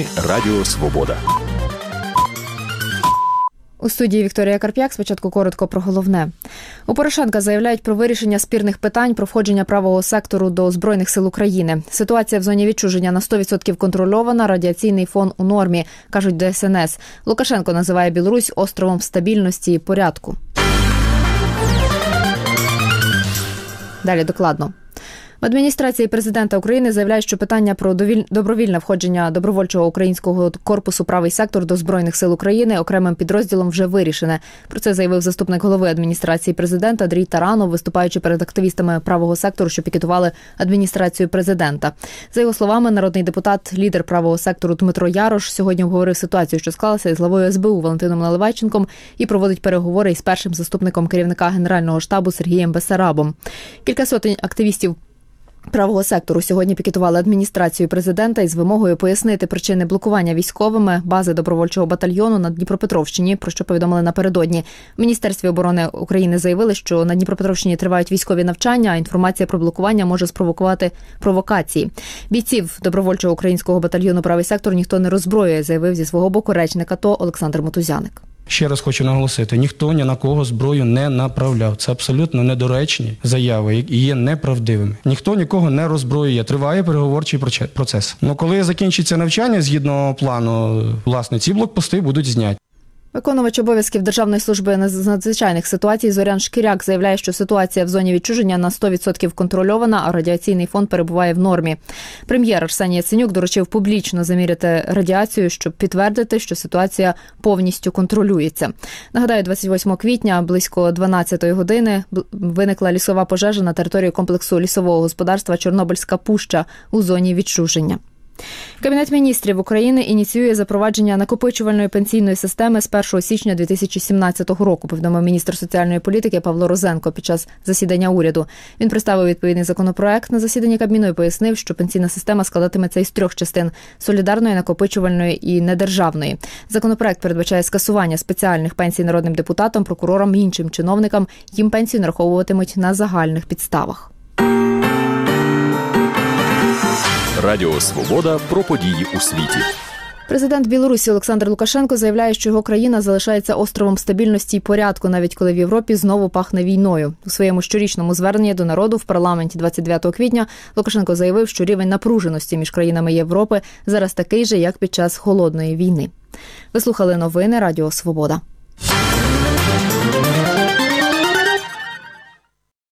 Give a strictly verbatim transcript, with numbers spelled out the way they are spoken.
Новини Радіо Свобода. У студії Вікторія Карп'як. Спочатку коротко про головне. У Порошенка заявляють про вирішення спірних питань про входження правого сектору до Збройних сил України. Ситуація в зоні відчуження на сто відсотків контрольована, радіаційний фон у нормі, кажуть Де Ес Ен Ес. Лукашенко називає Білорусь островом стабільності і порядку. Далі докладно. В адміністрації президента України заявляють, що питання про добровільне входження добровольчого українського корпусу «Правий сектор» до Збройних сил України окремим підрозділом вже вирішене. Про це заявив заступник голови адміністрації президента Андрій Таранов, виступаючи перед активістами правого сектору, що пікетували адміністрацію президента. За його словами, народний депутат, лідер правого сектору Дмитро Ярош сьогодні обговорив ситуацію, що склалася із главою Ес Бе У Валентином Наливайченком і проводить переговори із першим заступником керівника Генерального штабу Сергієм Бессарабом. Кілька сотень активістів правого сектору сьогодні пікетували адміністрацію президента із вимогою пояснити причини блокування військовими бази добровольчого батальйону на Дніпропетровщині, про що повідомили напередодні. В Міністерстві оборони України заявили, що на Дніпропетровщині тривають військові навчання, а інформація про блокування може спровокувати провокації. Бійців добровольчого українського батальйону «Правий сектор» ніхто не роззброює, заявив зі свого боку речник АТО Олександр Мотузяник. Ще раз хочу наголосити, ніхто ні на кого зброю не направляв. Це абсолютно недоречні заяви і є неправдивими. Ніхто нікого не роззброює, триває переговорчий процес. Ну, коли закінчиться навчання, згідно плану, власне, ці блокпости будуть зняті. Виконувач обов'язків Державної служби з надзвичайних ситуацій Зорян Шкіряк заявляє, що ситуація в зоні відчуження на сто відсотків контрольована, а радіаційний фон перебуває в нормі. Прем'єр Арсеній Яценюк доручив публічно заміряти радіацію, щоб підтвердити, що ситуація повністю контролюється. Нагадаю, двадцять восьмого квітня близько дванадцятої години виникла лісова пожежа на території комплексу лісового господарства Чорнобильська пуща у зоні відчуження. Кабінет міністрів України ініціює запровадження накопичувальної пенсійної системи з першого січня дві тисячі сімнадцятого року, повідомив міністр соціальної політики Павло Розенко під час засідання уряду. Він представив відповідний законопроект на засіданні Кабміну і пояснив, що пенсійна система складатиметься із трьох частин – солідарної, накопичувальної і недержавної. Законопроект передбачає скасування спеціальних пенсій народним депутатам, прокурорам і іншим чиновникам. Їм пенсію нараховуватимуть на загальних підставах. Радіо Свобода про події у світі. Президент Білорусі Олександр Лукашенко заявляє, що його країна залишається островом стабільності і порядку, навіть коли в Європі знову пахне війною. У своєму щорічному зверненні до народу в парламенті двадцять дев'ятого квітня Лукашенко заявив, що рівень напруженості між країнами Європи зараз такий же, як під час холодної війни. Ви слухали новини Радіо Свобода.